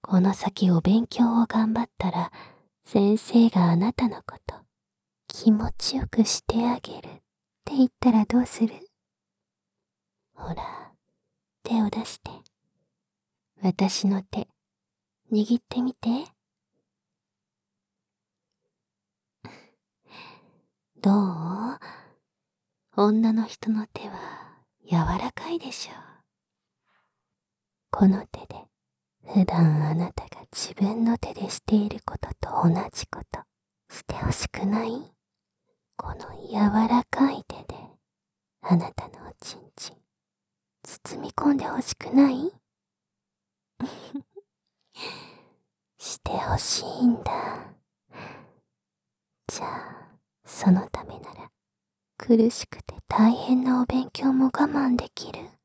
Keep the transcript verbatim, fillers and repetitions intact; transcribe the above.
この先お勉強を頑張ったら、先生があなたのこと気持ちよくしてあげるって言ったらどうする？ほら、手を出して。私の手、握ってみて。どう？女の人の手は柔らかいでしょう。この手で普段あなたが自分の手でしていることと同じことしてほしくない？この柔らかい手であなたのおちんちん包み込んでほしくない？してほしいんだ。じゃあそのためなら苦しくて大変なお勉強も我慢できる。